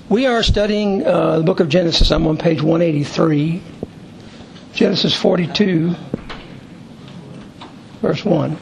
We are studying the book of Genesis. I'm on page 183. Genesis 42, verse 1.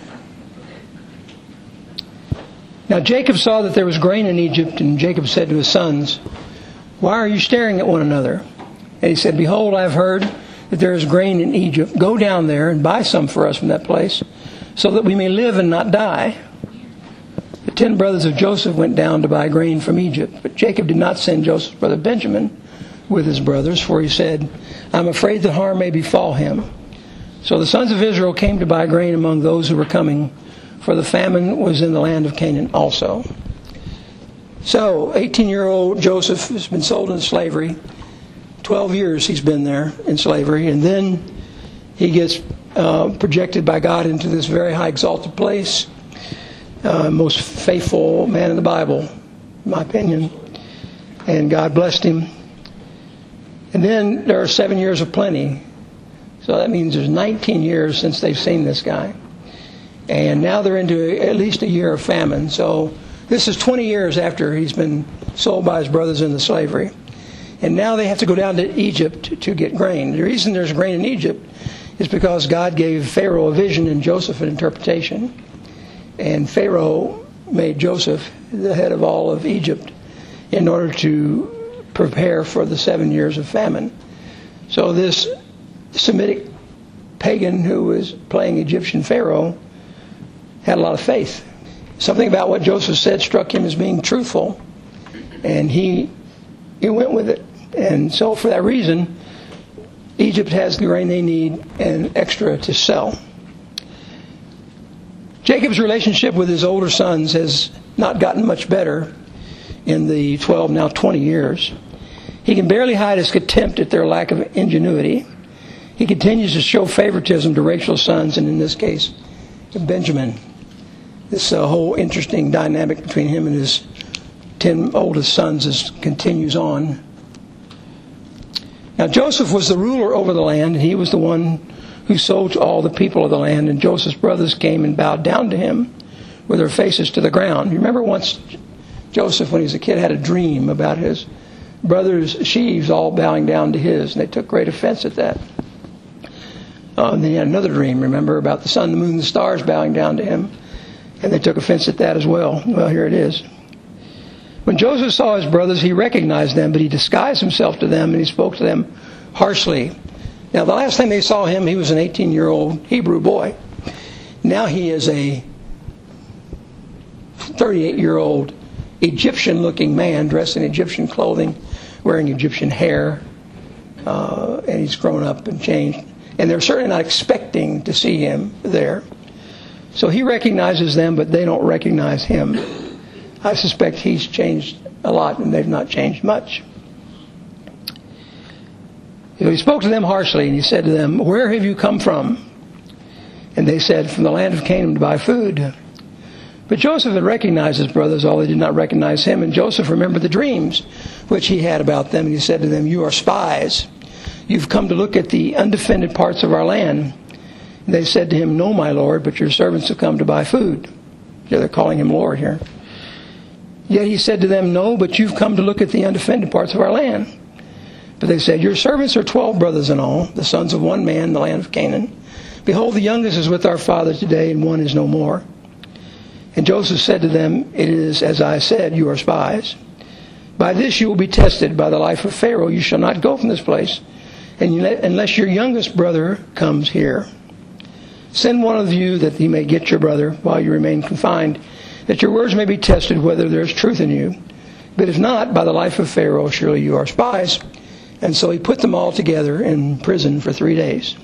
Now Jacob saw that there was grain in Egypt, and Jacob said to his sons, "Why are you staring at one another?" And he said, "Behold, I have heard that there is grain in Egypt. Go down there and buy some for us from that place, so that we may live and not die." The 10 brothers of Joseph went down to buy grain from Egypt. But Jacob did not send Joseph's brother Benjamin with his brothers, for he said, "I'm afraid that harm may befall him." So the sons of Israel came to buy grain among those who were coming, for the famine was in the land of Canaan also. So 18-year-old Joseph has been sold into slavery. 12 years he's been there in slavery. And then he gets projected by God into this very high exalted place. Most faithful man in the Bible, in my opinion. And God blessed him. And then there are 7 years of plenty. So that means there's 19 years since they've seen this guy. And now they're into at least a year of famine. So this is 20 years after he's been sold by his brothers into slavery. And now they have to go down to Egypt to get grain. The reason there's grain in Egypt is because God gave Pharaoh a vision and Joseph an interpretation. And Pharaoh made Joseph the head of all of Egypt in order to prepare for the 7 years of famine. So this Semitic pagan who was playing Egyptian Pharaoh had a lot of faith. Something about what Joseph said struck him as being truthful, and he went with it. And so for that reason, Egypt has the grain they need and extra to sell. Jacob's relationship with his older sons has not gotten much better in the 12, now 20 years. He can barely hide his contempt at their lack of ingenuity. He continues to show favoritism to Rachel's sons, and in this case, to Benjamin. This whole interesting dynamic between him and his 10 oldest sons continues on. Now Joseph was the ruler over the land, and he was the one who sold to all the people of the land. And Joseph's brothers came and bowed down to him with their faces to the ground. You remember once Joseph, when he was a kid, had a dream about his brothers' sheaves all bowing down to his, and they took great offense at that. Then he had another dream, remember, about the sun, the moon, and the stars bowing down to him. And they took offense at that as well. Well, here it is. When Joseph saw his brothers, he recognized them, but he disguised himself to them, and he spoke to them harshly. Now, the last time they saw him, he was an 18-year-old Hebrew boy. Now he is a 38-year-old Egyptian-looking man, dressed in Egyptian clothing, wearing Egyptian hair, and he's grown up and changed. And they're certainly not expecting to see him there. So he recognizes them, but they don't recognize him. I suspect he's changed a lot, and they've not changed much. So he spoke to them harshly, and he said to them, "Where have you come from?" And they said, "From the land of Canaan to buy food." But Joseph had recognized his brothers, although they did not recognize him. And Joseph remembered the dreams which he had about them, and he said to them, "You are spies. You've come to look at the undefended parts of our land." And they said to him, "No, my lord, but your servants have come to buy food." Yeah, they're calling him Lord here. Yet he said to them, "No, but you've come to look at the undefended parts of our land." But they said, "Your servants are 12 brothers in all, the sons of one man in the land of Canaan. Behold, the youngest is with our father today, and one is no more." And Joseph said to them, "It is as I said, you are spies. By this you will be tested. By the life of Pharaoh you shall not go from this place, unless your youngest brother comes here. Send one of you that he may get your brother while you remain confined, that your words may be tested whether there is truth in you. But if not, by the life of Pharaoh, surely you are spies." And so he put them all together in prison for 3 days.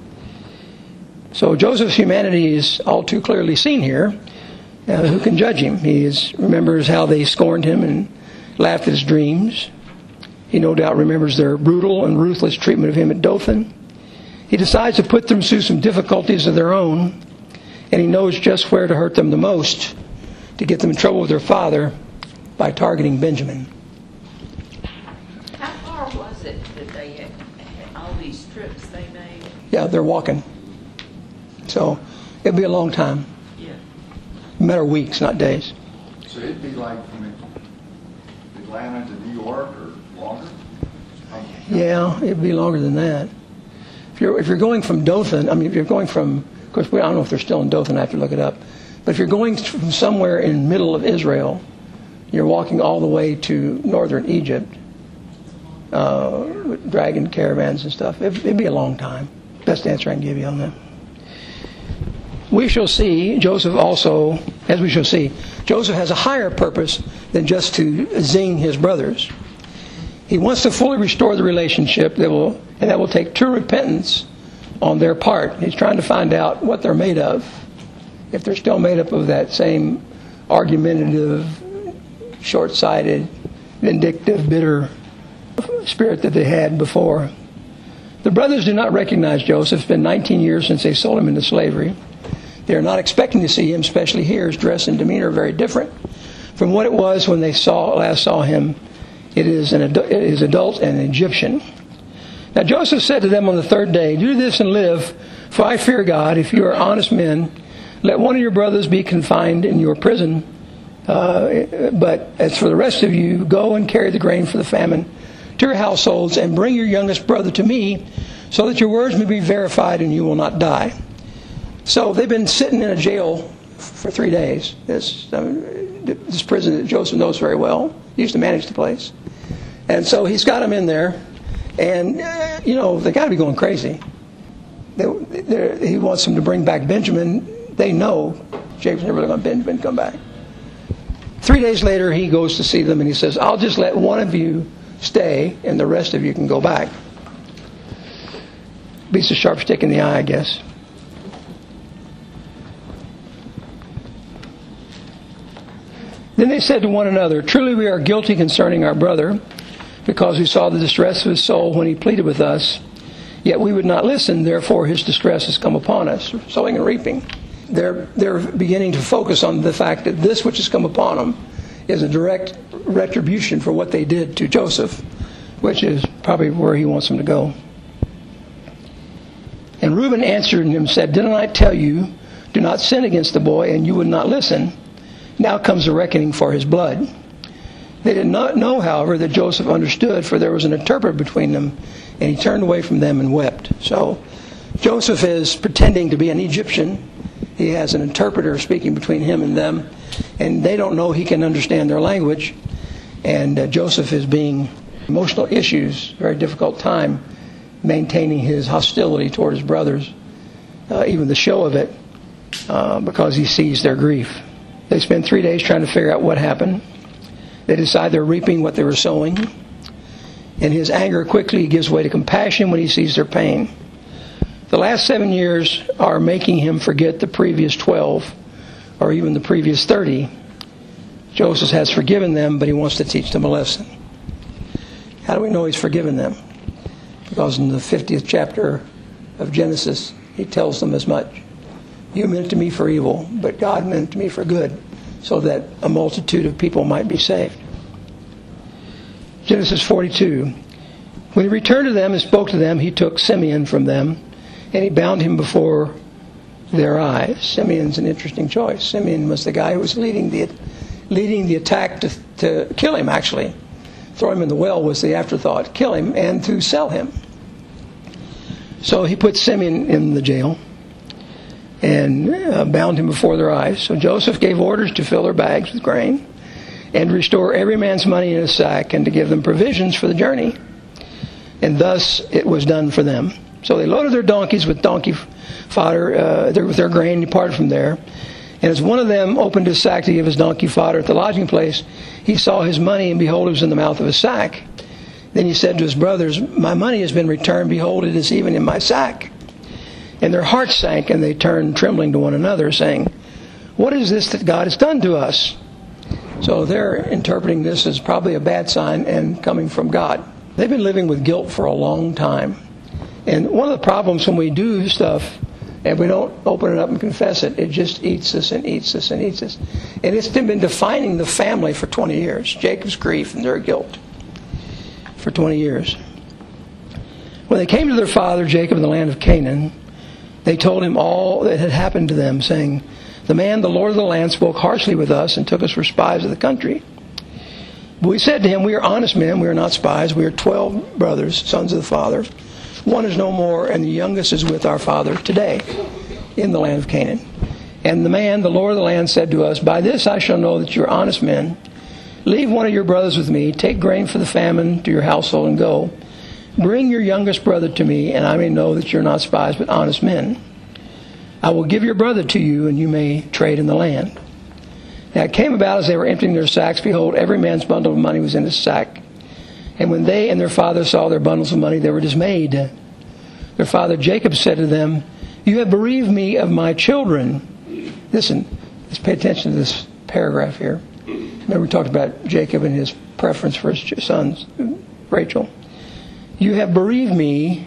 So Joseph's humanity is all too clearly seen here. Who can judge him? He remembers how they scorned him and laughed at his dreams. He no doubt remembers their brutal and ruthless treatment of him at Dothan. He decides to put them through some difficulties of their own, and he knows just where to hurt them the most to get them in trouble with their father by targeting Benjamin. How far was it that they had all these trips they made? Yeah, they're walking. So it'll be a long time. Yeah. A matter of weeks, not days. So it'd be like from Atlanta to New York or longer? Yeah, it'd be longer than that. If you're going from Dothan, I mean, if you're going from, of course, I don't know if they're still in Dothan, I have to look it up. But if you're going from somewhere in the middle of Israel, you're walking all the way to northern Egypt, with dragon caravans and stuff. It'd be a long time. Best answer I can give you on that. We shall see, Joseph also, as we shall see, Joseph has a higher purpose than just to zing his brothers. He wants to fully restore the relationship that will take true repentance on their part. He's trying to find out what they're made of. If they're still made up of that same argumentative, short-sighted, vindictive, bitter spirit that they had before. The brothers do not recognize Joseph. It's been 19 years since they sold him into slavery. They are not expecting to see him, especially here. His dress and demeanor are very different from what it was when they last saw him. It is adult and an Egyptian. Now Joseph said to them on the third day, "Do this and live, for I fear God. If you are honest men, let one of your brothers be confined in your prison. But as for the rest of you, go and carry the grain for the famine to your households, and bring your youngest brother to me, so that your words may be verified and you will not die." So they've been sitting in a jail for 3 days. This prison that Joseph knows very well. He used to manage the place. And so he's got them in there. And, they got to be going crazy. He wants them to bring back Benjamin. They know Jacob's never going to let Benjamin come back. 3 days later, he goes to see them and he says, "I'll just let one of you stay and the rest of you can go back." Beats a sharp stick in the eye, I guess. Then they said to one another, "Truly we are guilty concerning our brother, because we saw the distress of his soul when he pleaded with us. Yet we would not listen, therefore his distress has come upon us." Sowing and reaping. They're beginning to focus on the fact that this which has come upon them is a direct retribution for what they did to Joseph, which is probably where he wants them to go. And Reuben answered him and said, "Didn't I tell you, do not sin against the boy, and you would not listen? Now comes the reckoning for his blood." They did not know, however, that Joseph understood, for there was an interpreter between them, and he turned away from them and wept. So Joseph is pretending to be an Egyptian. He has an interpreter speaking between him and them, and they don't know he can understand their language. And Joseph is being emotional issues, very difficult time maintaining his hostility toward his brothers, even the show of it, because he sees their grief. They spend 3 days trying to figure out what happened. They decide they're reaping what they were sowing. And his anger quickly gives way to compassion when he sees their pain. The last 7 years are making him forget the previous 12 or even the previous 30. Joseph has forgiven them, but he wants to teach them a lesson. How do we know he's forgiven them? Because in the 50th chapter of Genesis, he tells them as much. "You meant it to me for evil, but God meant it to me for good, so that a multitude of people might be saved." Genesis 42. When he returned to them and spoke to them, he took Simeon from them, and he bound him before their eyes. Simeon's an interesting choice. Simeon was the guy who was leading the attack to kill him, actually. Throw him in the well was the afterthought. Kill him and to sell him. So he put Simeon in the jail and bound him before their eyes. So Joseph gave orders to fill their bags with grain and restore every man's money in his sack and to give them provisions for the journey. And thus it was done for them. So they loaded their donkeys with donkey fodder, with their grain, and departed from there. And as one of them opened his sack to give his donkey fodder at the lodging place, he saw his money, and behold, it was in the mouth of his sack. Then he said to his brothers, "My money has been returned. Behold, it is even in my sack." And their hearts sank, and they turned trembling to one another, saying, "What is this that God has done to us?" So they're interpreting this as probably a bad sign and coming from God. They've been living with guilt for a long time. And one of the problems when we do stuff and we don't open it up and confess it, it just eats us and eats us and eats us. And it's been defining the family for 20 years. Jacob's grief and their guilt for 20 years. When they came to their father, Jacob, in the land of Canaan, they told him all that had happened to them, saying, "The man, the Lord of the land, spoke harshly with us and took us for spies of the country." But we said to him, we are honest men, we are not spies. We are 12 brothers, sons of the Father. One is no more, and the youngest is with our father today in the land of Canaan. And the man, the Lord of the land, said to us, by this I shall know that you are honest men. Leave one of your brothers with me. Take grain for the famine to your household and go. Bring your youngest brother to me, and I may know that you're not spies, but honest men. I will give your brother to you, and you may trade in the land. Now it came about as they were emptying their sacks, behold, every man's bundle of money was in his sack. And when they and their father saw their bundles of money, they were dismayed. Their father Jacob said to them, you have bereaved me of my children. Listen, let's pay attention to this paragraph here. Remember we talked about Jacob and his preference for his sons, Rachel. You have bereaved me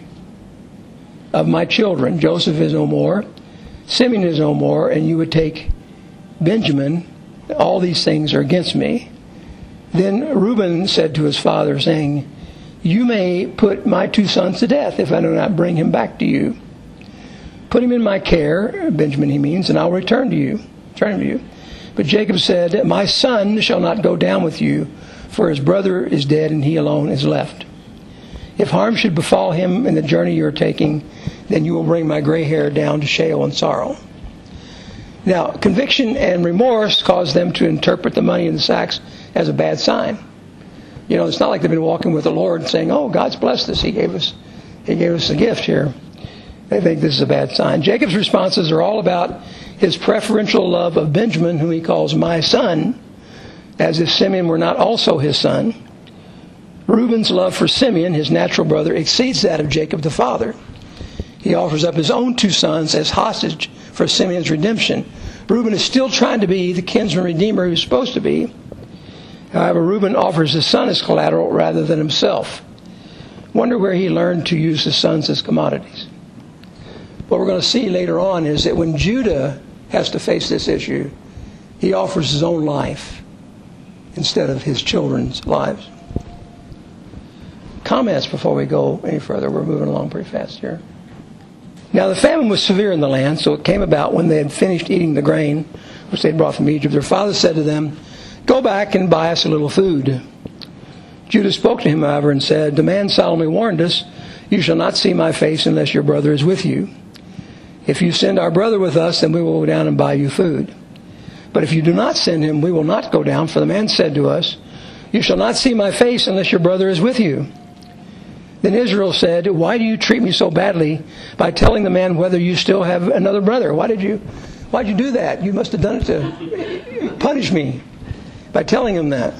of my children. Joseph is no more. Simeon is no more. And you would take Benjamin. All these things are against me. Then Reuben said to his father, saying, you may put my 2 sons to death if I do not bring him back to you. Put him in my care, Benjamin he means, and I'll return him to you. But Jacob said, my son shall not go down with you, for his brother is dead and he alone is left. If harm should befall him in the journey you are taking, then you will bring my gray hair down to Sheol in sorrow. Now, conviction and remorse caused them to interpret the money in the sacks as a bad sign. You know, it's not like they've been walking with the Lord and saying, oh, God's blessed us. He gave us a gift here. They think this is a bad sign. Jacob's responses are all about his preferential love of Benjamin, whom he calls my son, as if Simeon were not also his son. Reuben's love for Simeon, his natural brother, exceeds that of Jacob the father. He offers up his own 2 sons as hostage for Simeon's redemption. Reuben is still trying to be the kinsman redeemer he's supposed to be. However, Reuben offers his son as collateral rather than himself. Wonder where he learned to use his sons as commodities. What we're going to see later on is that when Judah has to face this issue, he offers his own life instead of his children's lives. Comments before we go any further. We're moving along pretty fast here. Now the famine was severe in the land, so it came about when they had finished eating the grain which they had brought from Egypt. Their father said to them, go back and buy us a little food. Judah spoke to him, however, and said, the man solemnly warned us, you shall not see my face unless your brother is with you. If you send our brother with us, then we will go down and buy you food. But if you do not send him, we will not go down, for the man said to us, you shall not see my face unless your brother is with you. Then Israel said, why do you treat me so badly by telling the man whether you still have another brother? Why'd you do that? You must have done it to punish me by telling him that.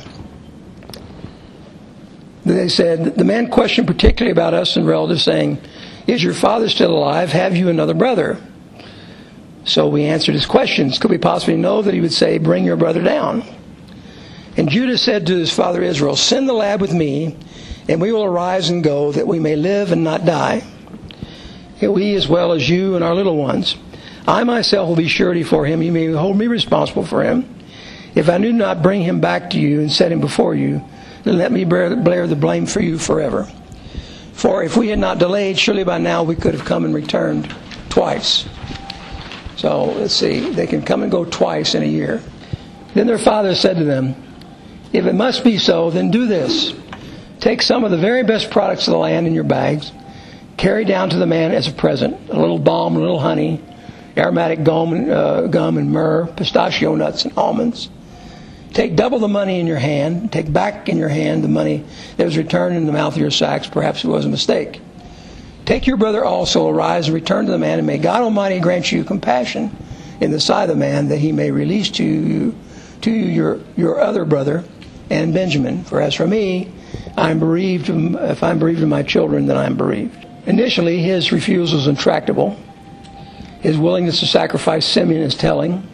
They said, the man questioned particularly about us and relatives, saying, is your father still alive? Have you another brother? So we answered his questions. Could we possibly know that he would say, bring your brother down? And Judah said to his father Israel, send the lad with me, and we will arise and go, that we may live and not die, we as well as you and our little ones. I myself will be surety for him. You may hold me responsible for him. If I do not bring him back to you and set him before you, then let me bear the blame for you forever. For if we had not delayed, surely by now we could have come and returned twice. So let's see, they can come and go twice in a year. Then their father said to them, if it must be so, then do this. Take some of the very best products of the land in your bags, carry down to the man as a present, a little balm, a little honey, aromatic gum and myrrh, pistachio nuts and almonds. Take double the money in your hand. Take back in your hand the money that was returned in the mouth of your sacks. Perhaps it was a mistake. Take your brother also, arise and return to the man, and may God Almighty grant you compassion in the sight of the man, that he may release to you your other brother and Benjamin. For as for me, I am bereaved. If I am bereaved of my children, then I am bereaved. Initially, his refusal is intractable. His willingness to sacrifice Simeon is telling.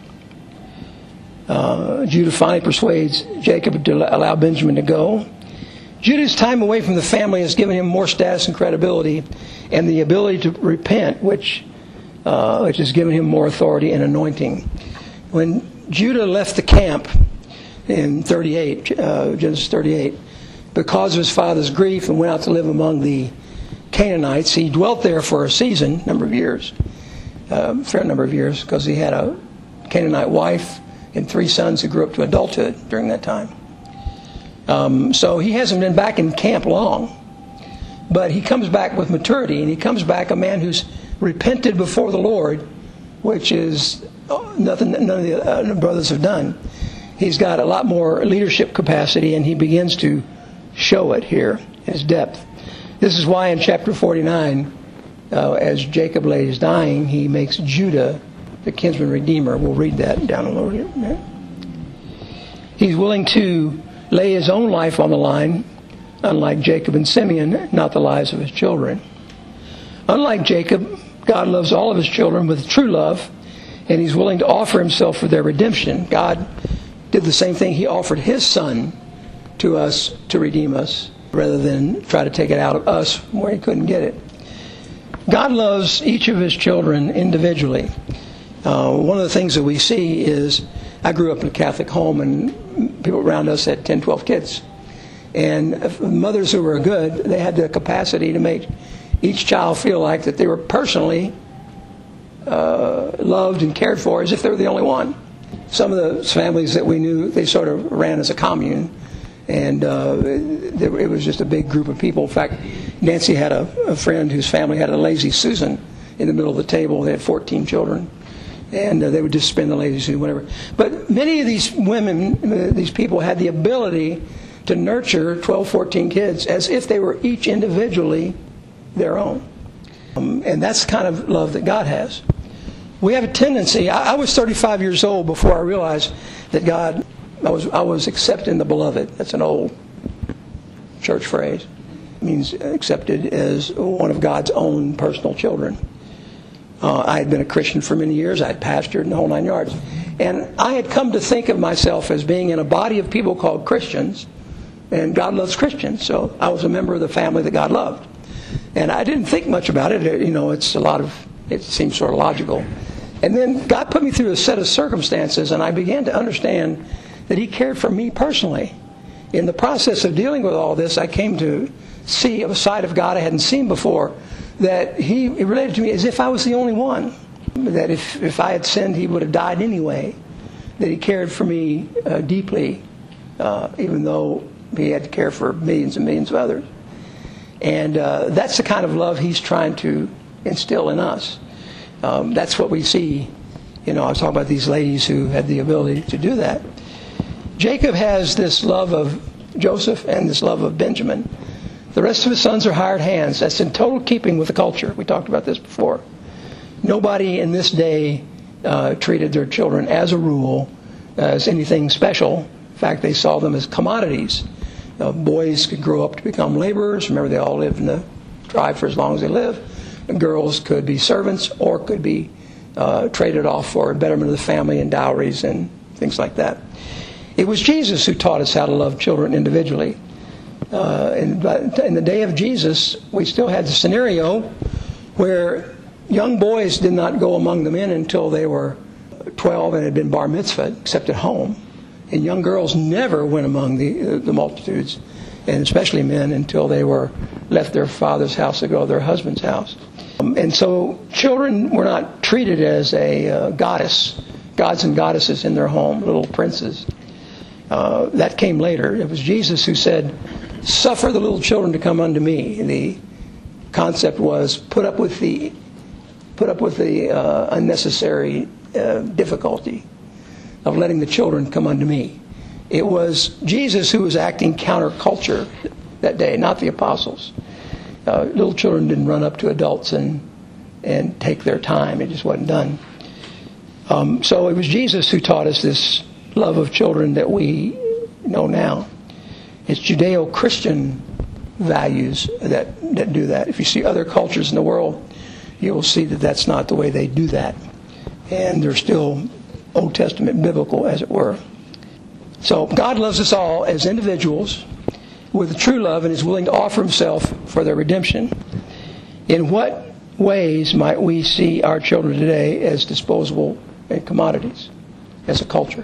Judah finally persuades Jacob to allow Benjamin to go. Judah's time away from the family has given him more status and credibility, and the ability to repent, which has given him more authority and anointing. When Judah left the camp in Genesis 38, because of his father's grief, and went out to live among the Canaanites, he dwelt there for a fair number of years, because he had a Canaanite wife and 3 sons who grew up to adulthood during that time. So he hasn't been back in camp long. But he comes back with maturity, and he comes back a man who's repented before the Lord, which is nothing that none of the brothers have done. He's got a lot more leadership capacity, and he begins to show it here, his depth. This is why in chapter 49, as Jacob lays dying, he makes Judah the kinsman redeemer. We'll read that down a little bit. He's willing to lay his own life on the line, unlike Jacob and Simeon, not the lives of his children. Unlike Jacob, God loves all of his children with true love, and he's willing to offer himself for their redemption. God did the same thing. He offered his son to us to redeem us, rather than try to take it out of us where he couldn't get it. God loves each of his children individually. One of the things that we see is, I grew up in a Catholic home, and people around us had 10, 12 kids. And mothers who were good, they had the capacity to make each child feel like that they were personally loved and cared for as if they were the only one. Some of the families that we knew, they sort of ran as a commune. And it was just a big group of people. In fact, Nancy had a friend whose family had a lazy Susan in the middle of the table. They had 14 children. And they would just spend the lazy Susan, whatever. But many of these women, these people, had the ability to nurture 12, 14 kids as if they were each individually their own. And that's the kind of love that God has. We have a tendency, I was 35 years old before I realized that God, I was accepted in the beloved. That's an old church phrase. It means accepted as one of God's own personal children. I had been a Christian for many years. I had pastored in the whole 9 yards. And I had come to think of myself as being in a body of people called Christians, and God loves Christians. So I was a member of the family that God loved. And I didn't think much about it. It seems sort of logical. And then God put me through a set of circumstances, and I began to understand that he cared for me personally. In the process of dealing with all this, I came to see a side of God I hadn't seen before, that he related to me as if I was the only one. That if I had sinned, he would have died anyway. That he cared for me deeply, even though he had to care for millions and millions of others. And that's the kind of love he's trying to instill in us. That's what we see. I was talking about these ladies who had the ability to do that. Jacob has this love of Joseph and this love of Benjamin. The rest of his sons are hired hands. That's in total keeping with the culture. We talked about this before. Nobody in this day treated their children, as a rule, as anything special. In fact, they saw them as commodities. Boys could grow up to become laborers. Remember, they all lived in the tribe for as long as they lived. Girls could be servants or could be traded off for betterment of the family and dowries and things like that. It was Jesus who taught us how to love children individually. In the day of Jesus, we still had the scenario where young boys did not go among the men until they were 12 and had been bar mitzvahed, except at home. And young girls never went among the multitudes, and especially men, until they left their father's house to go to their husband's house. And so children were not treated as a goddess, gods and goddesses in their home, little princes. That came later. It was Jesus who said, "Suffer the little children to come unto me." The concept was put up with the unnecessary difficulty of letting the children come unto me. It was Jesus who was acting counterculture that day, not the apostles. Little children didn't run up to adults and take their time. It just wasn't done. So it was Jesus who taught us this love of children that we know now. It's Judeo-Christian values that do that. If you see other cultures in the world, you will see that that's not the way they do that. And they're still Old Testament biblical, as it were. So God loves us all as individuals with a true love and is willing to offer himself for their redemption. In what ways might we see our children today as disposable and commodities as a culture?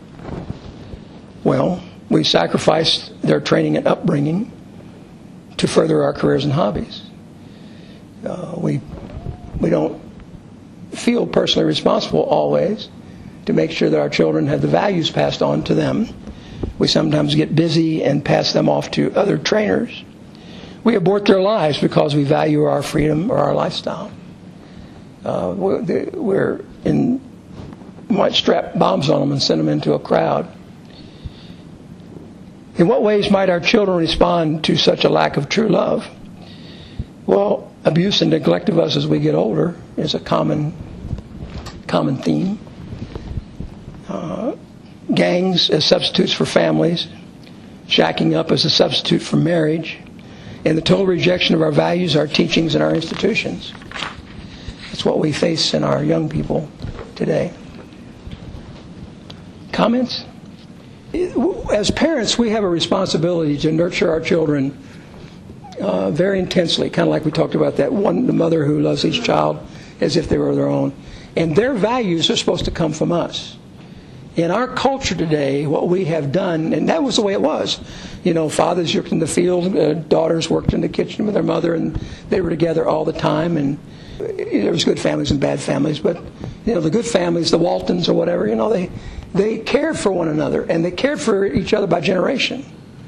Well, we sacrifice their training and upbringing to further our careers and hobbies. We don't feel personally responsible always to make sure that our children have the values passed on to them. We sometimes get busy and pass them off to other trainers. We abort their lives because we value our freedom or our lifestyle. We might strap bombs on them and send them into a crowd. In what ways might our children respond to such a lack of true love? Well, abuse and neglect of us as we get older is a common theme. Gangs as substitutes for families, shacking up as a substitute for marriage, and the total rejection of our values, our teachings, and our institutions. That's what we face in our young people today. Comments? As parents, we have a responsibility to nurture our children very intensely, kind of like we talked about the mother who loves each child as if they were their own. And their values are supposed to come from us. In our culture today, what we have done, and that was the way it was. Fathers worked in the field, daughters worked in the kitchen with their mother, and they were together all the time. And there was good families and bad families, but the good families, the Waltons or whatever, they cared for one another, and they cared for each other by generation.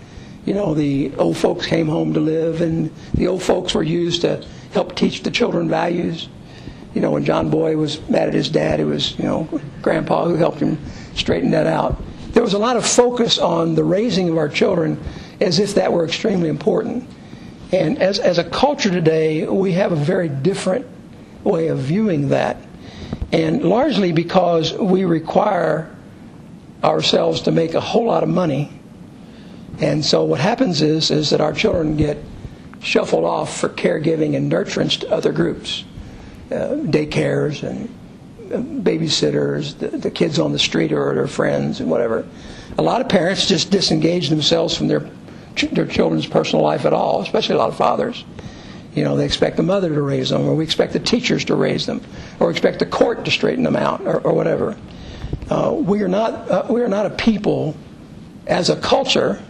The old folks came home to live, and the old folks were used to help teach the children values. When John Boy was mad at his dad, it was, Grandpa who helped him straighten that out. There was a lot of focus on the raising of our children as if that were extremely important. And as a culture today, we have a very different way of viewing that. And largely because we require ourselves to make a whole lot of money. And so what happens is that our children get shuffled off for caregiving and nurturance to other groups. Daycares and babysitters, the kids on the street or their friends and whatever. A lot of parents just disengage themselves from their children's personal life at all, especially a lot of fathers. They expect the mother to raise them, or we expect the teachers to raise them, or expect the court to straighten them out, or whatever. We are not a people as a culture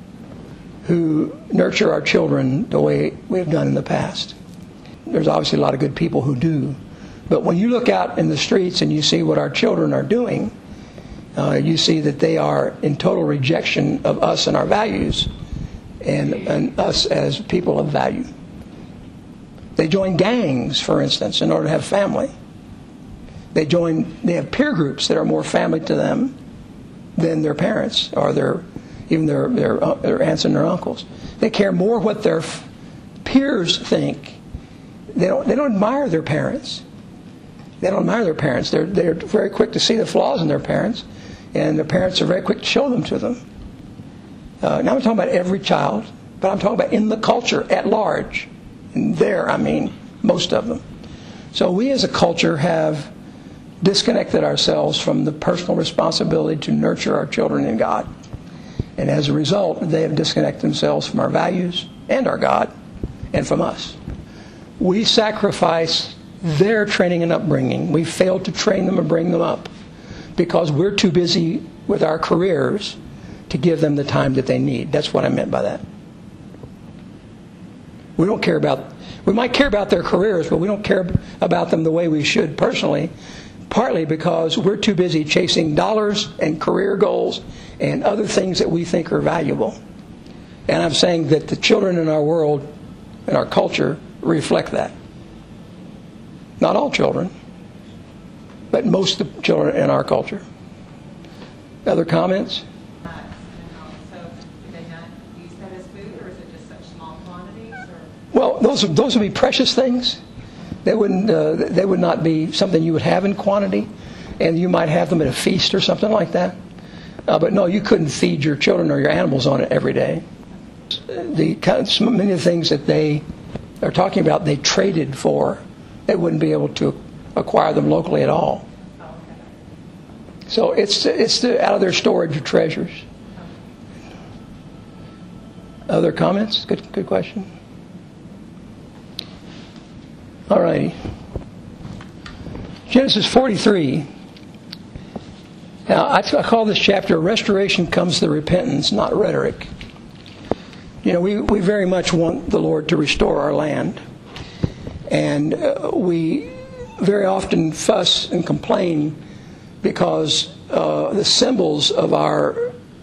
who nurture our children the way we have done in the past. There's obviously a lot of good people who do. But when you look out in the streets and you see what our children are doing, you see that they are in total rejection of us and our values and us as people of value. They join gangs, for instance, in order to have family. They have peer groups that are more family to them than their parents or their aunts and their uncles. They care more what their peers think. They don't admire their parents. They're very quick to see the flaws in their parents, and their parents are very quick to show them to them. Now I'm talking about every child, but I'm talking about in the culture at large. And there, I mean most of them. So we as a culture have disconnected ourselves from the personal responsibility to nurture our children in God. And as a result, they have disconnected themselves from our values and our God and from us. We sacrifice their training and upbringing. We fail to train them and bring them up because we're too busy with our careers to give them the time that they need. That's what I meant by that. We might care about their careers, but we don't care about them the way we should personally, partly because we're too busy chasing dollars and career goals and other things that we think are valuable. And I'm saying that the children in our world, in our culture, reflect that. Not all children, but most of the children in our culture. Other comments? So do they not use that as food, or is it just such small quantities? Well, those would be precious things. They would not be something you would have in quantity, and you might have them at a feast or something like that. But no, you couldn't feed your children or your animals on it every day. Many of the things that they are talking about, they traded for. They wouldn't be able to acquire them locally at all. So it's out of their storage of treasures. Other comments? Good question. All righty. Genesis 43. Now, I call this chapter Restoration Comes to Repentance, not Rhetoric. We very much want the Lord to restore our land. And we very often fuss and complain because the symbols of our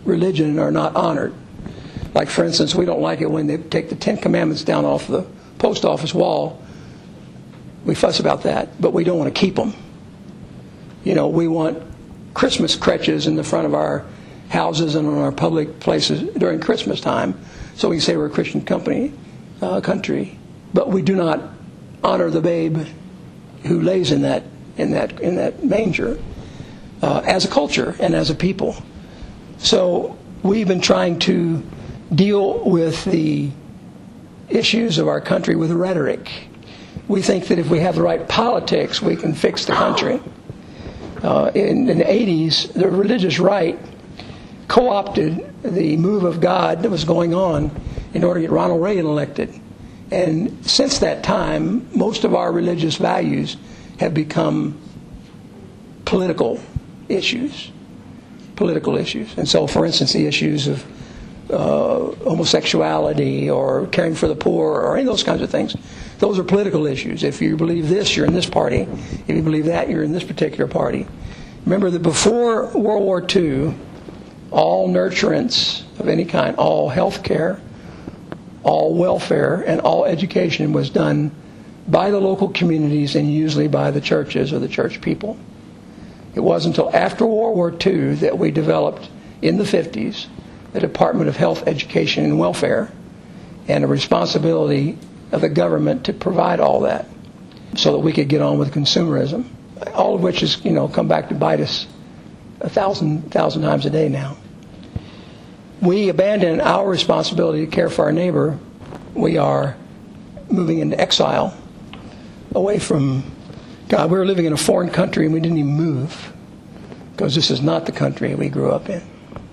religion are not honored. Like, for instance, we don't like it when they take the Ten Commandments down off the post office wall. We fuss about that, but we don't want to keep them. You know, we want Christmas crutches in the front of our houses and on our public places during Christmas time, so we can say we're a Christian country. But we do not honor the babe who lays in that manger as a culture and as a people. So we've been trying to deal with the issues of our country with rhetoric. We think that if we have the right politics, we can fix the country. In the 80s, the religious right co-opted the move of God that was going on in order to get Ronald Reagan elected. And since that time, most of our religious values have become political issues. And so, for instance, the issues of homosexuality or caring for the poor or any of those kinds of things, those are political issues. If you believe this, you're in this party. If you believe that, you're in this particular party. Remember that before World War II, all nurturance of any kind, all health care, all welfare, and all education was done by the local communities and usually by the churches or the church people. It wasn't until after World War II that we developed, in the 50s, the Department of Health, Education, and Welfare, and a responsibility of the government to provide all that so that we could get on with consumerism, all of which has, come back to bite us 1,000 times a day now. We abandon our responsibility to care for our neighbor. We are moving into exile away from God. We were living in a foreign country and we didn't even move because this is not the country we grew up in.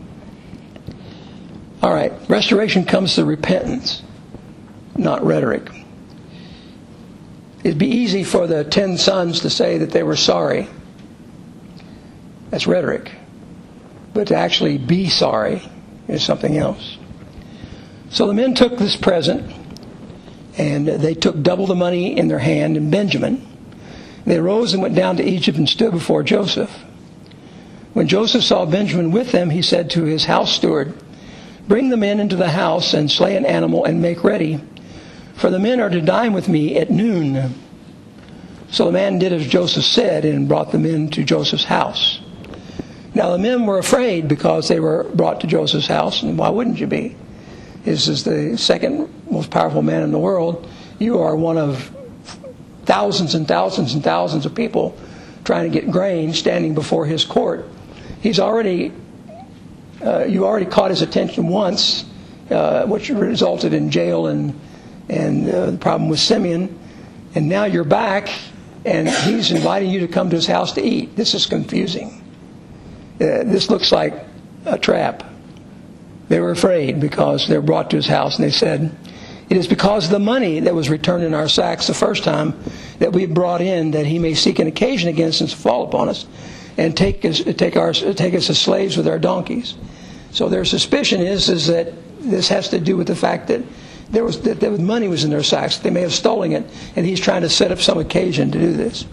All right, restoration comes through repentance, not rhetoric. It'd be easy for the 10 sons to say that they were sorry. That's rhetoric. But to actually be sorry is something else. So the men took this present, and they took double the money in their hand and Benjamin. They arose and went down to Egypt and stood before Joseph. When Joseph saw Benjamin with them, he said to his house steward, "Bring the men into the house and slay an animal and make ready, for the men are to dine with me at noon." So the man did as Joseph said and brought the men to Joseph's house. Now the men were afraid because they were brought to Joseph's house, and why wouldn't you be? This is the second most powerful man in the world. You are one of thousands and thousands and thousands of people trying to get grain standing before his court. He's already, you already caught his attention once, which resulted in jail and the problem with Simeon. And now you're back, and he's inviting you to come to his house to eat. This is confusing. This looks like a trap. They were afraid because they were brought to his house, and they said, "It is because of the money that was returned in our sacks the first time that we brought in, that he may seek an occasion against us to fall upon us and take us as slaves with our donkeys." So their suspicion is that this has to do with the fact that that money was in their sacks. They may have stolen it, and he's trying to set up some occasion to do this.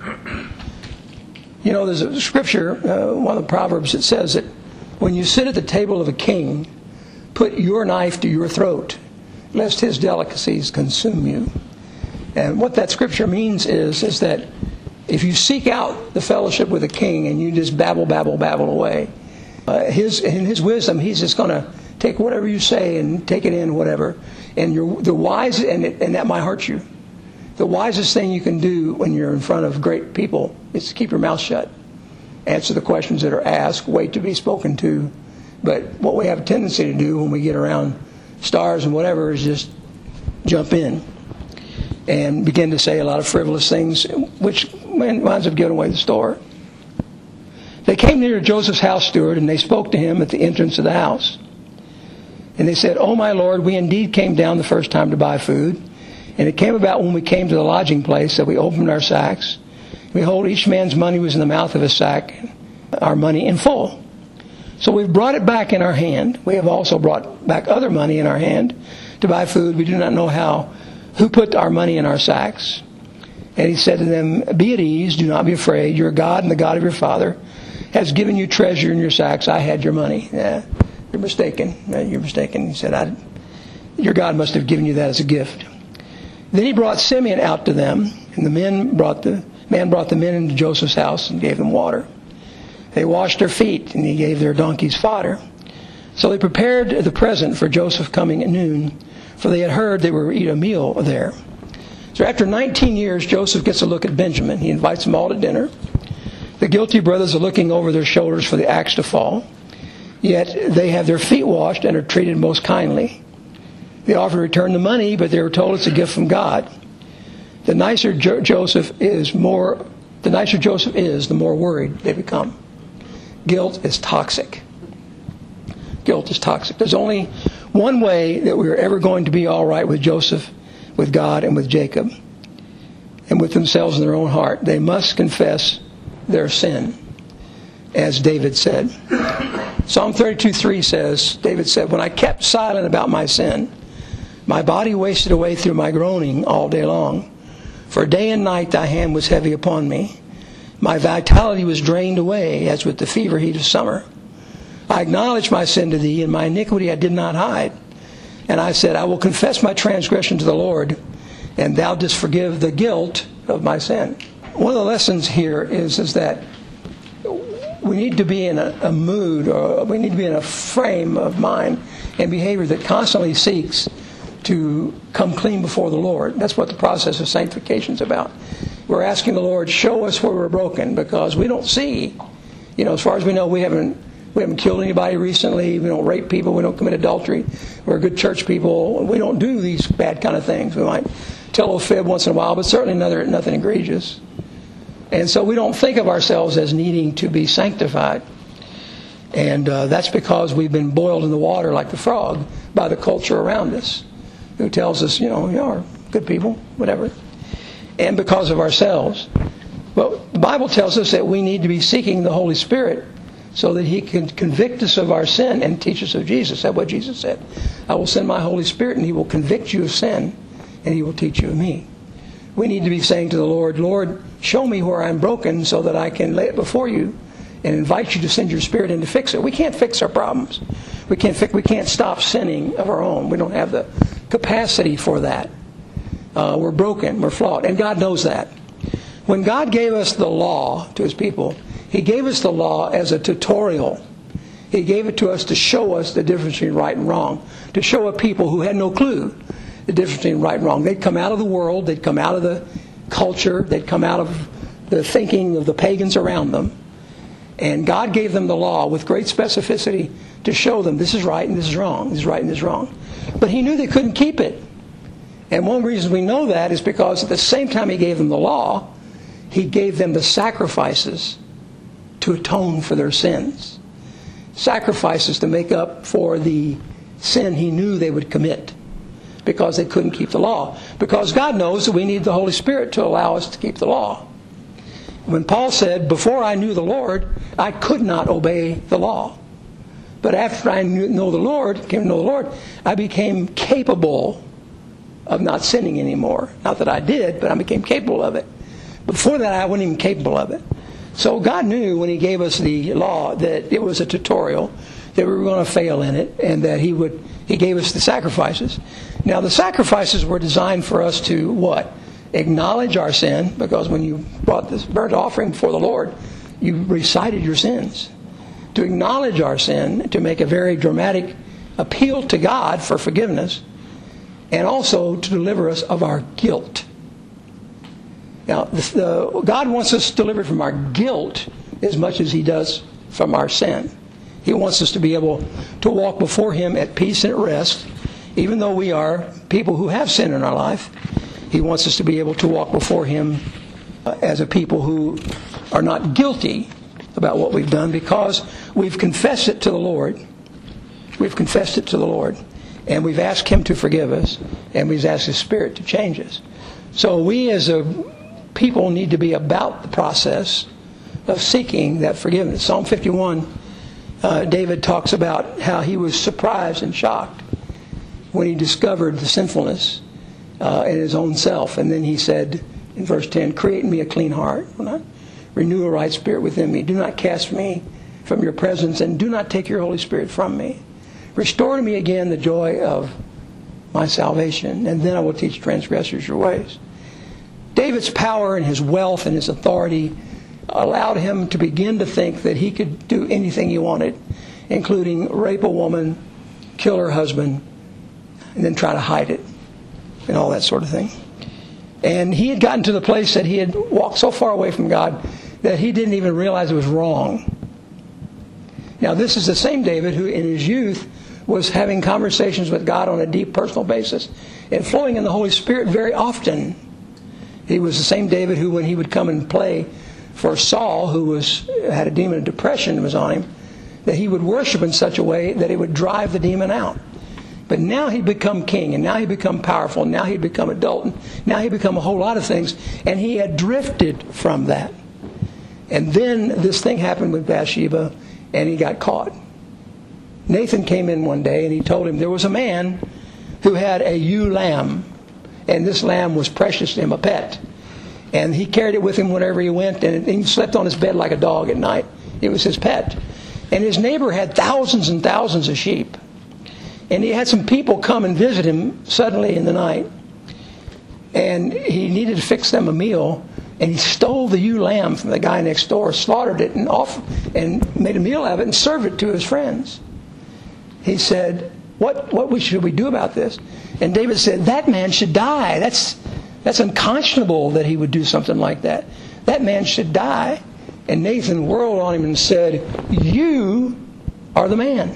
There's a scripture, one of the Proverbs, that says that when you sit at the table of a king, put your knife to your throat, lest his delicacies consume you. And what that scripture means is that if you seek out the fellowship with a king and you just babble away, in his wisdom, he's just going to take whatever you say and take it in, whatever. And and that might hurt you. The wisest thing you can do when you're in front of great people is to keep your mouth shut. Answer the questions that are asked, wait to be spoken to. But what we have a tendency to do when we get around stars and whatever is just jump in and begin to say a lot of frivolous things, which winds up giving away the store. They came near to Joseph's house steward, and they spoke to him at the entrance of the house. And they said, "Oh, my Lord, we indeed came down the first time to buy food. And it came about when we came to the lodging place that we opened our sacks. Behold, each man's money was in the mouth of his sack, our money in full. So we've brought it back in our hand. We have also brought back other money in our hand to buy food. We do not know who put our money in our sacks." And he said to them, "Be at ease, do not be afraid. Your God and the God of your father has given you treasure in your sacks. I had your money." Yeah. You're mistaken. You're mistaken. He said, your God must have given you that as a gift. Then he brought Simeon out to them, and the man brought the men into Joseph's house and gave them water. They washed their feet, and he gave their donkeys fodder. So they prepared the present for Joseph coming at noon, for they had heard they were to eat a meal there. So after 19 years, Joseph gets a look at Benjamin. He invites them all to dinner. The guilty brothers are looking over their shoulders for the axe to fall. Yet they have their feet washed and are treated most kindly. They offer to return the money, but they were told it's a gift from God. The nicer Joseph is, the more worried they become. Guilt is toxic. Guilt is toxic. There's only one way that we're ever going to be all right with Joseph, with God, and with Jacob, and with themselves in their own heart. They must confess their sin, as David said. Psalm 32:3 says, David said, when I kept silent about my sin, my body wasted away through my groaning all day long. For day and night thy hand was heavy upon me. My vitality was drained away as with the fever heat of summer. I acknowledged my sin to thee, and my iniquity I did not hide. And I said, I will confess my transgression to the Lord, and thou didst forgive the guilt of my sin. One of the lessons here is that we need to be in a mood, or we need to be in a frame of mind and behavior that constantly seeks to come clean before the Lord. That's what the process of sanctification is about. We're asking the Lord, show us where we're broken, because we don't see. As far as we know, we haven't killed anybody recently. We don't rape people. We don't commit adultery. We're good church people. We don't do these bad kind of things. We might tell a fib once in a while, but certainly nothing egregious. And so we don't think of ourselves as needing to be sanctified. And that's because we've been boiled in the water like the frog by the culture around us, who tells us, you are good people, whatever. And because of ourselves. But the Bible tells us that we need to be seeking the Holy Spirit so that He can convict us of our sin and teach us of Jesus. That's what Jesus said. I will send my Holy Spirit, and He will convict you of sin, and He will teach you of me. We need to be saying to the Lord, Lord, show me where I'm broken so that I can lay it before you and invite you to send your Spirit in to fix it. We can't fix our problems. We can't stop sinning of our own. We don't have the capacity for that. We're broken. We're flawed. And God knows that. When God gave us the law to His people, He gave us the law as a tutorial. He gave it to us to show us the difference between right and wrong, to show a people who had no clue the difference between right and wrong. They'd come out of the world, they'd come out of the culture, they'd come out of the thinking of the pagans around them. And God gave them the law with great specificity to show them this is right and this is wrong, this is right and this is wrong. But He knew they couldn't keep it. And one reason we know that is because at the same time He gave them the law, He gave them the sacrifices to atone for their sins. Sacrifices to make up for the sin He knew they would commit because they couldn't keep the law. Because God knows that we need the Holy Spirit to allow us to keep the law. When Paul said, before I knew the Lord, I could not obey the law. But after I came to know the Lord, I became capable of not sinning anymore. Not that I did, but I became capable of it. Before that, I wasn't even capable of it. So God knew when He gave us the law that it was a tutorial, that we were going to fail in it, and that He gave us the sacrifices. Now, the sacrifices were designed for us to what? Acknowledge our sin, because when you brought this burnt offering before the Lord, you recited your sins. To acknowledge our sin, to make a very dramatic appeal to God for forgiveness, and also to deliver us of our guilt. Now, God wants us delivered from our guilt as much as He does from our sin. He wants us to be able to walk before Him at peace and at rest, even though we are people who have sin in our life. He wants us to be able to walk before Him as a people who are not guilty about what we've done because we've confessed it to the Lord. We've confessed it to the Lord. And we've asked Him to forgive us. And we've asked His Spirit to change us. So we as a people need to be about the process of seeking that forgiveness. Psalm 51, David talks about how he was surprised and shocked when he discovered the sinfulness in his own self. And then he said in verse 10, create in me a clean heart. Renew a right spirit within me. Do not cast me from your presence, and do not take your Holy Spirit from me. Restore to me again the joy of my salvation, and then I will teach transgressors your ways. David's power and his wealth and his authority allowed him to begin to think that he could do anything he wanted, including rape a woman, kill her husband, and then try to hide it, and all that sort of thing. And he had gotten to the place that he had walked so far away from God that he didn't even realize it was wrong. Now, this is the same David who in his youth was having conversations with God on a deep personal basis and flowing in the Holy Spirit very often. He was the same David who, when he would come and play for Saul, who had a demon of depression that was on him, that he would worship in such a way that it would drive the demon out. But now he'd become king, and now he'd become powerful, and now he'd become adult, and now he'd become a whole lot of things, and he had drifted from that. And then this thing happened with Bathsheba, and he got caught. Nathan came in one day, and he told him there was a man who had a ewe lamb, and this lamb was precious to him, a pet. And he carried it with him wherever he went, and he slept on his bed like a dog at night. It was his pet. And his neighbor had thousands and thousands of sheep. And he had some people come and visit him suddenly in the night. And he needed to fix them a meal. And he stole the ewe lamb from the guy next door, slaughtered it, and made a meal out of it and served it to his friends. He said, what should we do about this? And David said, that man should die. That's unconscionable that he would do something like that. That man should die. And Nathan whirled on him and said, you are the man.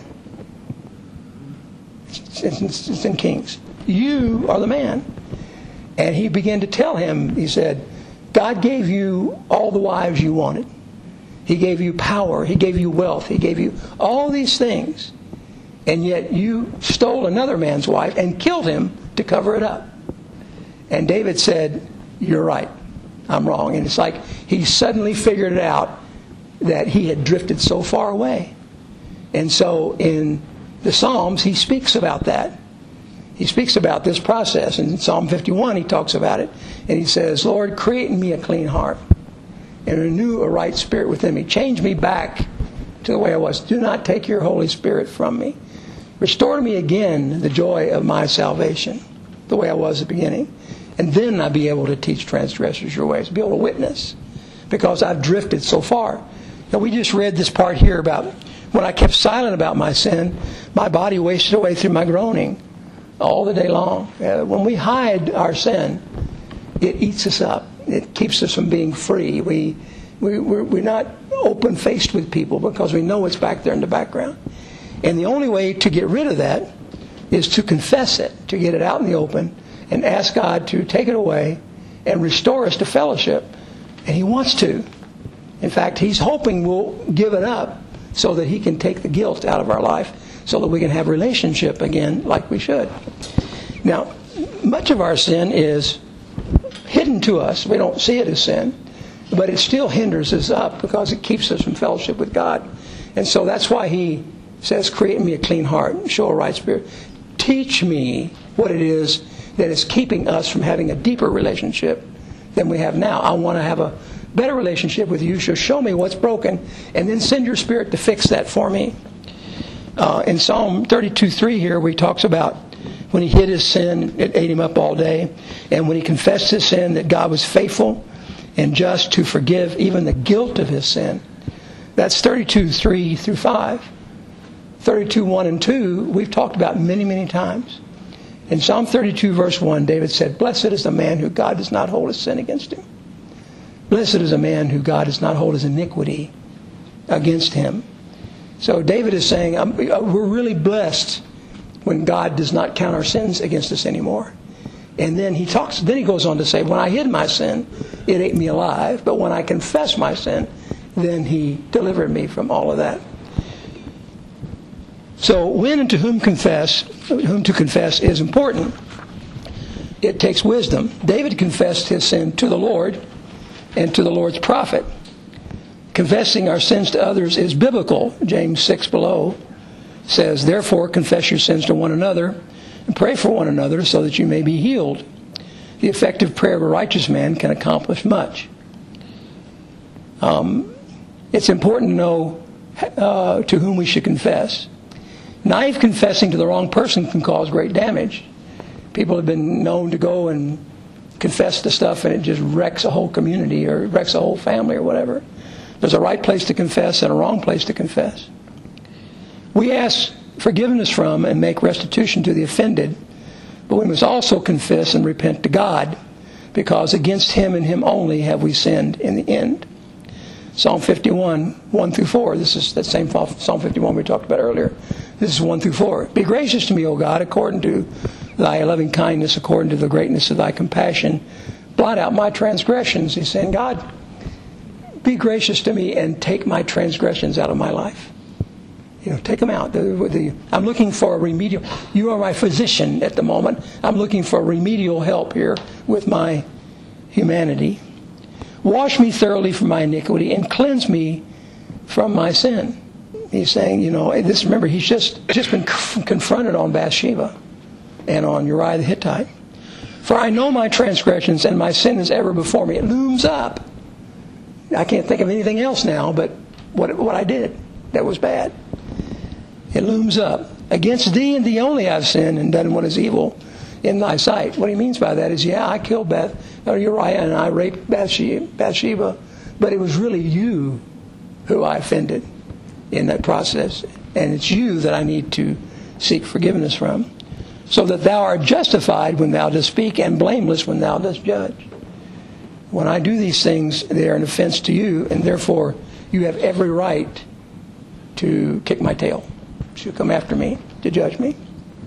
It's in Kings. You are the man. And he began to tell him, he said, God gave you all the wives you wanted. He gave you power. He gave you wealth. He gave you all these things. And yet you stole another man's wife and killed him to cover it up. And David said, you're right. I'm wrong. And it's like he suddenly figured it out that he had drifted so far away. And so in the Psalms, he speaks about that. He speaks about this process. In Psalm 51, he talks about it. And he says, Lord, create in me a clean heart and renew a right spirit within me. Change me back to the way I was. Do not take your Holy Spirit from me. Restore to me again the joy of my salvation, the way I was at the beginning. And then I'll be able to teach transgressors your ways, be able to witness, because I've drifted so far. Now, we just read this part here about when I kept silent about my sin, my body wasted away through my groaning all the day long. When we hide our sin, it eats us up. It keeps us from being free. We're not open-faced with people because we know it's back there in the background. And the only way to get rid of that is to confess it, to get it out in the open, and ask God to take it away and restore us to fellowship. And He wants to. In fact, He's hoping we'll give it up so that He can take the guilt out of our life so that we can have relationship again like we should. Now, much of our sin is hidden to us. We don't see it as sin, but it still hinders us up because it keeps us from fellowship with God. And so that's why He says, create in me a clean heart and show a right spirit. Teach me what it is that is keeping us from having a deeper relationship than we have now. I want to have a better relationship with you, so show me what's broken, and then send your Spirit to fix that for me. In Psalm 32:3 here, where he talks about when he hid his sin, it ate him up all day, and when he confessed his sin, that God was faithful and just to forgive even the guilt of his sin. That's 32:3 through 5. 32:1 and 2, we've talked about many, many times. In Psalm 32, verse 1, David said, blessed is the man who God does not hold his sin against him. Blessed is a man who God does not hold his iniquity against him. So David is saying, we're really blessed when God does not count our sins against us anymore. And then he goes on to say, when I hid my sin, it ate me alive. But when I confessed my sin, then He delivered me from all of that. So when and to whom to confess is important. It takes wisdom. David confessed his sin to the Lord and to the Lord's prophet. Confessing our sins to others is biblical. James 6 below says, therefore confess your sins to one another and pray for one another so that you may be healed. The effective prayer of a righteous man can accomplish much. It's important to know to whom we should confess. Naive confessing to the wrong person can cause great damage. People have been known to go and confess to stuff and it just wrecks a whole community or wrecks a whole family or whatever. There's a right place to confess and a wrong place to confess. We ask forgiveness from and make restitution to the offended, but we must also confess and repent to God, because against Him and Him only have we sinned in the end. Psalm 51, 1 through 4. This is that same Psalm 51 we talked about earlier. This is 1 through 4. Be gracious to me, O God, according to thy loving kindness, according to the greatness of thy compassion. Blot out my transgressions. He's saying, God, be gracious to me and take my transgressions out of my life. Take them out. I'm looking for a remedial. You are my physician at the moment. I'm looking for remedial help here with my humanity. Wash me thoroughly from my iniquity and cleanse me from my sin. He's saying, remember, he's just been confronted on Bathsheba and on Uriah the Hittite. For I know my transgressions and my sin is ever before me. It looms up. I can't think of anything else now but what I did that was bad. It looms up. Against thee and thee only I've sinned and done what is evil in thy sight. What he means by that is, I killed Uriah and I raped Bathsheba, but it was really you who I offended in that process. And it's you that I need to seek forgiveness from, so that thou art justified when thou dost speak and blameless when thou dost judge. When I do these things, they are an offense to you, and therefore you have every right to kick my tail, to come after me, to judge me.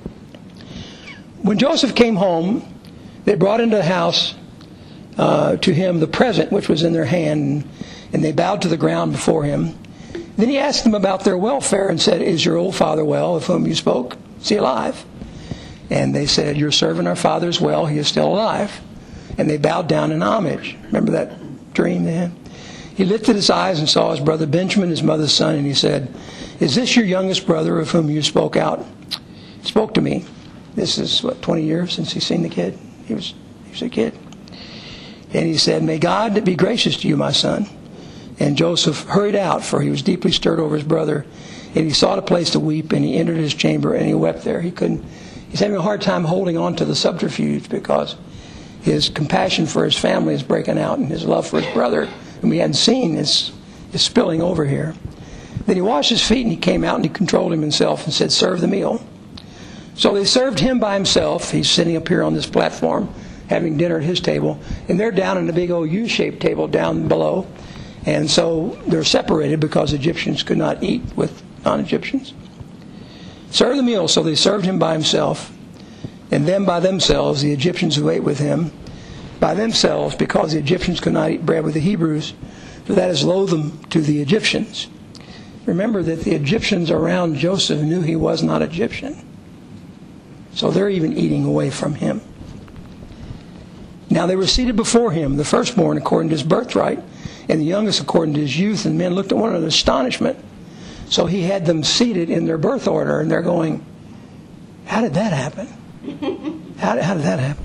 When Joseph came home, they brought into the house to him the present which was in their hand, and they bowed to the ground before him. Then he asked them about their welfare and said, Is your old father well, of whom you spoke? Is he alive? And they said, Your servant, our father, is well. He is still alive. And they bowed down in homage. Remember that dream they had? He lifted his eyes and saw his brother Benjamin, his mother's son, and he said, Is this your youngest brother of whom you spoke out? He spoke to me. This is, 20 years since he's seen the kid? He was a kid. And he said, May God be gracious to you, my son. And Joseph hurried out, for he was deeply stirred over his brother. And he sought a place to weep, and he entered his chamber, and he wept there. He's having a hard time holding on to the subterfuge, because his compassion for his family is breaking out, and his love for his brother, whom he hadn't seen, is spilling over here. Then he washed his feet, and he came out, and he controlled himself and said, Serve the meal. So they served him by himself. He's sitting up here on this platform, having dinner at his table, and they're down in the big old U-shaped table down below. And so they're separated because Egyptians could not eat with non-Egyptians. Serve the meal. So they served him by himself, and them by themselves, the Egyptians who ate with him, by themselves, because the Egyptians could not eat bread with the Hebrews, for that is loathsome to the Egyptians. Remember that the Egyptians around Joseph knew he was not Egyptian. So they're even eating away from him. Now they were seated before him, the firstborn according to his birthright, and the youngest according to his youth, and men looked at one another in astonishment. So he had them seated in their birth order, and they're going, How did that happen? How did that happen?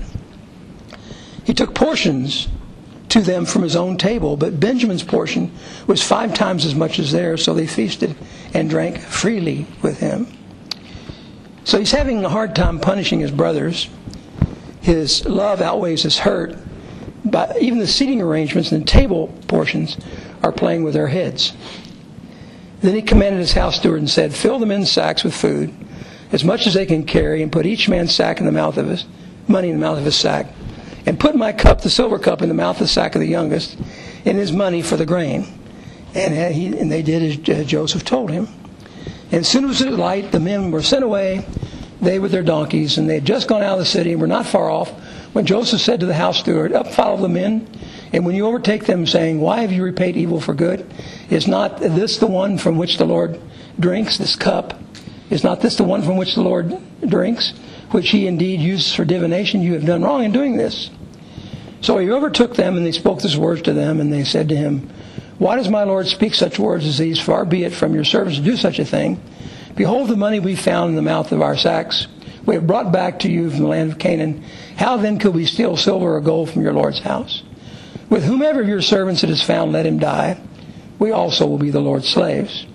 He took portions to them from his own table, but Benjamin's portion was 5 times as much as theirs, so they feasted and drank freely with him. So he's having a hard time punishing his brothers. His love outweighs his hurt. But even the seating arrangements and the table portions are playing with their heads. Then he commanded his house steward and said, Fill the men's sacks with food, as much as they can carry, and put each man's sack in the mouth of his money in the mouth of his sack. And put my cup, the silver cup, in the mouth of the sack of the youngest, and his money for the grain. And they did as Joseph told him. And as soon as it was light, the men were sent away, they with their donkeys, and they had just gone out of the city and were not far off, when Joseph said to the house steward, Up follow the men, and when you overtake them, saying, Why have you repaid evil for good? Is not this the one from which the Lord drinks, this cup? Is not this the one from which the Lord drinks, which he indeed uses for divination? You have done wrong in doing this. So he overtook them, and they spoke these words to them, and they said to him, Why does my Lord speak such words as these? Far be it from your servants to do such a thing. Behold, the money we found in the mouth of our sacks we have brought back to you from the land of Canaan. How then could we steal silver or gold from your Lord's house? With whomever of your servants it is found, let him die. We also will be the Lord's slaves.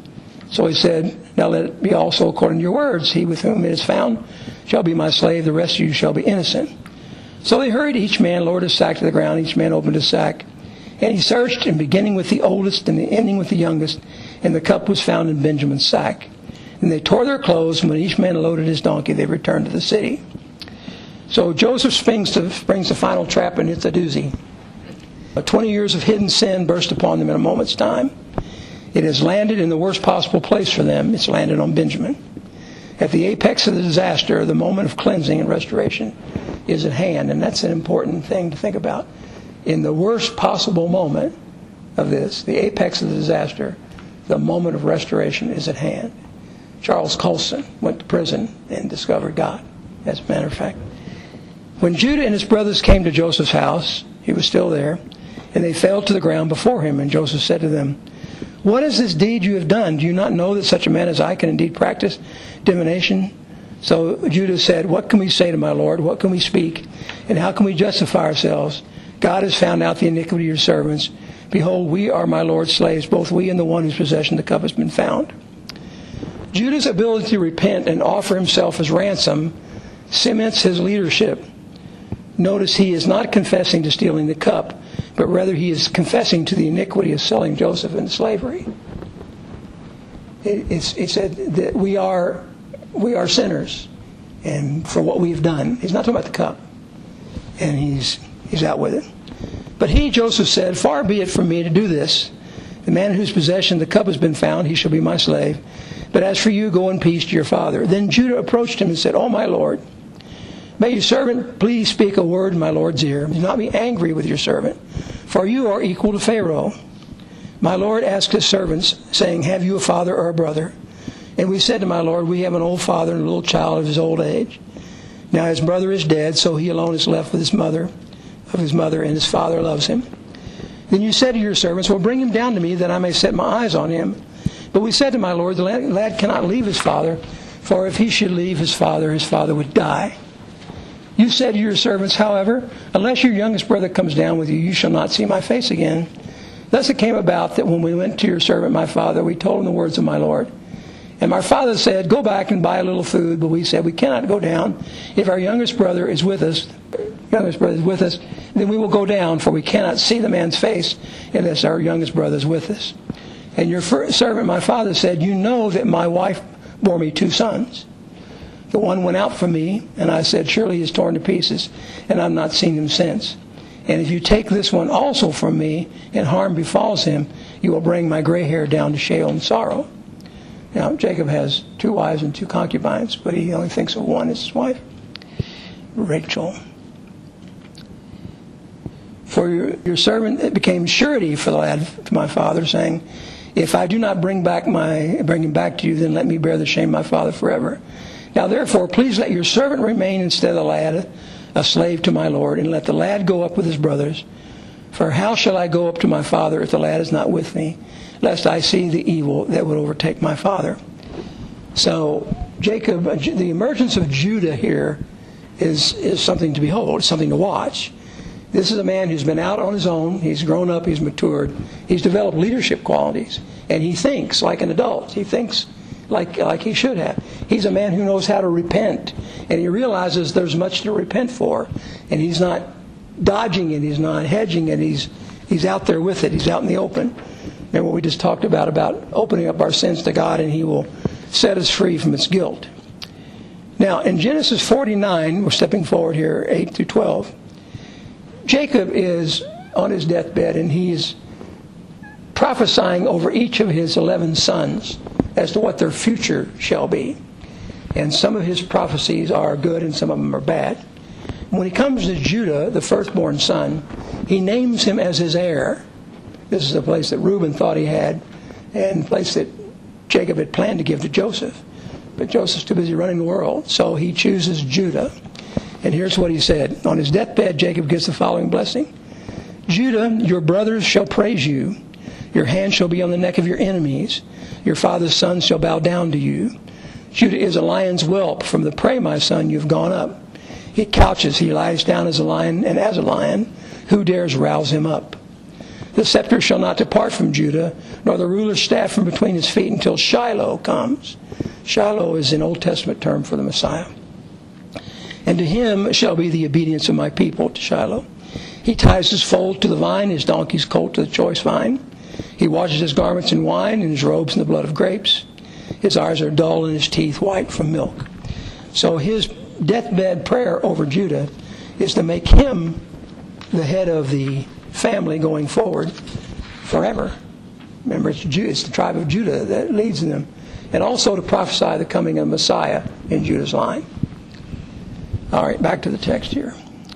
So he said, now let it be also according to your words. He with whom it is found shall be my slave. The rest of you shall be innocent. So they hurried each man, lowered his sack to the ground. Each man opened his sack. And he searched, and beginning with the oldest and ending with the youngest, and the cup was found in Benjamin's sack. And they tore their clothes, and when each man loaded his donkey, they returned to the city. So Joseph springs the final trap, and it's a doozy. 20 years of hidden sin burst upon them in a moment's time. It has landed in the worst possible place for them. It's landed on Benjamin. At the apex of the disaster, the moment of cleansing and restoration is at hand, and that's an important thing to think about. In the worst possible moment of this, the apex of the disaster, the moment of restoration is at hand. Charles Colson went to prison and discovered God, as a matter of fact. When Judah and his brothers came to Joseph's house, he was still there, and they fell to the ground before him. And Joseph said to them, what is this deed you have done? Do you not know that such a man as I can indeed practice divination? So Judah said, what can we say to my Lord? What can we speak? And how can we justify ourselves? God has found out the iniquity of your servants. Behold, we are my Lord's slaves, both we and the one whose possession the cup has been found. Judah's ability to repent and offer himself as ransom cements his leadership. Notice he is not confessing to stealing the cup, but rather he is confessing to the iniquity of selling Joseph into slavery. He said that we are sinners, and for what we've done. He's not talking about the cup, and he's out with it. But he, Joseph, said, far be it from me to do this. The man in whose possession the cup has been found, he shall be my slave. But as for you, go in peace to your father. Then Judah approached him and said, oh, my Lord, may your servant please speak a word in my Lord's ear. Do not be angry with your servant, for you are equal to Pharaoh. My Lord asked his servants, saying, have you a father or a brother? And we said to my Lord, we have an old father and a little child of his old age. Now his brother is dead, so he alone is left with his mother, and his father loves him. Then you said to your servants, well, bring him down to me, that I may set my eyes on him. But we said to my Lord, the lad cannot leave his father, for if he should leave his father would die. You said to your servants, however, unless your youngest brother comes down with you, you shall not see my face again. Thus it came about that when we went to your servant my father, we told him the words of my Lord. And my father said, go back and buy a little food. But we said, we cannot go down. If our youngest brother is with us, then we will go down, for we cannot see the man's face unless our youngest brother is with us. And your servant, my father, said, you know that my wife bore me 2 sons. The one went out from me, and I said, surely he is torn to pieces, and I've not seen him since. And if you take this one also from me, and harm befalls him, you will bring my gray hair down to Sheol in sorrow. Now, Jacob has 2 wives and 2 concubines, but he only thinks of one as his wife, Rachel. For your servant it became surety for the lad to my father, saying, if I do not bring him back to you, then let me bear the shame of my father forever. Now therefore, please let your servant remain instead of the lad, a slave to my Lord, and let the lad go up with his brothers. For how shall I go up to my father if the lad is not with me, lest I see the evil that would overtake my father? So Jacob, the emergence of Judah here is something to behold, something to watch. This is a man who's been out on his own. He's grown up. He's matured. He's developed leadership qualities. And he thinks like an adult. He thinks like he should have. He's a man who knows how to repent. And he realizes there's much to repent for. And he's not dodging it. He's not hedging it. He's out there with it. He's out in the open. And what we just talked about opening up our sins to God, and he will set us free from its guilt. Now, in Genesis 49, we're stepping forward here, 8 through 12. Jacob is on his deathbed, and he's prophesying over each of his 11 sons as to what their future shall be. And some of his prophecies are good and some of them are bad. When he comes to Judah, the firstborn son, he names him as his heir. This is a place that Reuben thought he had, and a place that Jacob had planned to give to Joseph. But Joseph's too busy running the world, so he chooses Judah. And here's what he said. On his deathbed, Jacob gives the following blessing. Judah, your brothers shall praise you. Your hand shall be on the neck of your enemies. Your father's sons shall bow down to you. Judah is a lion's whelp. From the prey, my son, you've gone up. He couches, he lies down as a lion, and as a lion, who dares rouse him up? The scepter shall not depart from Judah, nor the ruler's staff from between his feet until Shiloh comes. Shiloh is an Old Testament term for the Messiah. And to him shall be the obedience of my people, to Shiloh. He ties his foal to the vine, his donkey's colt to the choice vine. He washes his garments in wine and his robes in the blood of grapes. His eyes are dull and his teeth white from milk. So his deathbed prayer over Judah is to make him the head of the family going forward forever. Remember, it's the tribe of Judah that leads them. And also to prophesy the coming of Messiah in Judah's line. All right, back to the text here.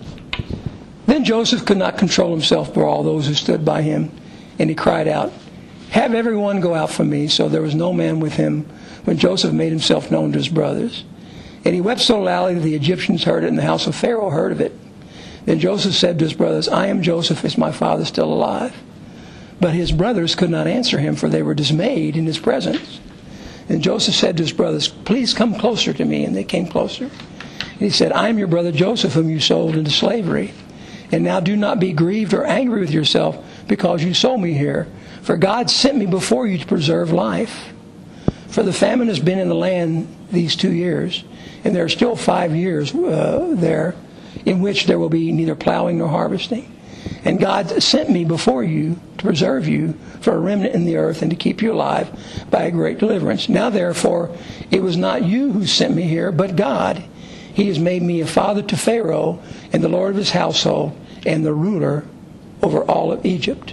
Then Joseph could not control himself before all those who stood by him, and he cried out, "Have everyone go out from me." So there was no man with him when Joseph made himself known to his brothers. And he wept so loudly that the Egyptians heard it, and the house of Pharaoh heard of it. Then Joseph said to his brothers, "I am Joseph. Is my father still alive?" But his brothers could not answer him, for they were dismayed in his presence. And Joseph said to his brothers, "Please come closer to me." And they came closer. And he said, "I am your brother Joseph, whom you sold into slavery. And now do not be grieved or angry with yourself because you sold me here. For God sent me before you to preserve life. For the famine has been in the land these 2 years, and there are still 5 years there in which there will be neither plowing nor harvesting. And God sent me before you to preserve you for a remnant in the earth and to keep you alive by a great deliverance. Now therefore, it was not you who sent me here, but God. He has made me a father to Pharaoh and the Lord of his household and the ruler over all of Egypt."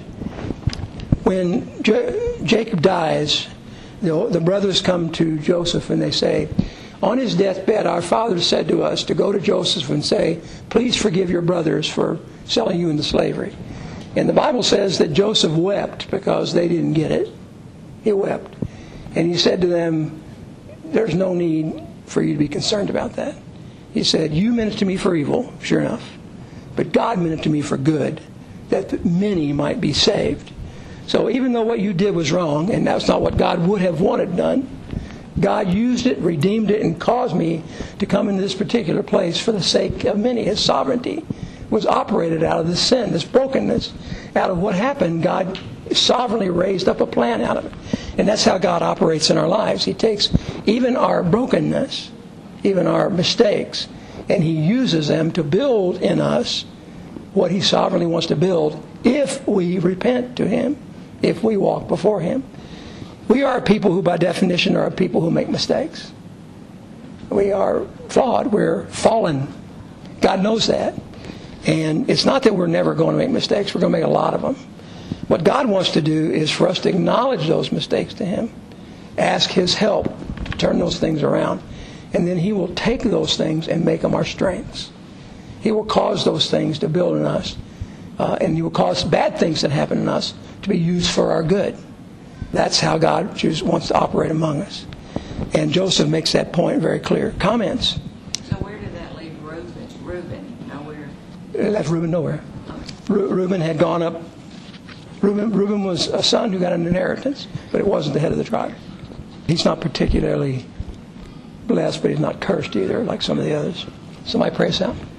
When Jacob dies, the brothers come to Joseph and they say, "On his deathbed, our father said to us to go to Joseph and say, 'Please forgive your brothers for selling you into slavery.'" And the Bible says that Joseph wept because they didn't get it. He wept. And he said to them, "There's no need for you to be concerned about that." He said, "You meant it to me for evil," sure enough, "but God meant it to me for good, that many might be saved." So even though what you did was wrong, and that's not what God would have wanted done, God used it, redeemed it, and caused me to come into this particular place for the sake of many. His sovereignty was operated out of this sin, this brokenness. Out of what happened, God sovereignly raised up a plan out of it. And that's how God operates in our lives. He takes even our brokenness, even our mistakes, and He uses them to build in us what He sovereignly wants to build if we repent to Him, if we walk before Him. We are people who by definition are people who make mistakes. We are flawed. We're fallen. God knows that. And it's not that we're never going to make mistakes. We're going to make a lot of them. What God wants to do is for us to acknowledge those mistakes to Him. Ask His help to turn those things around. And then He will take those things and make them our strengths. He will cause those things to build in us. And He will cause bad things that happen in us to be used for our good. That's how God wants to operate among us. And Joseph makes that point very clear. Comments? So where did that leave Reuben? Nowhere. It left Reuben nowhere. Reuben had gone up. Reuben was a son who got an inheritance, but it wasn't the head of the tribe. He's not particularly blessed, but he's not cursed either, like some of the others. Somebody pray us out.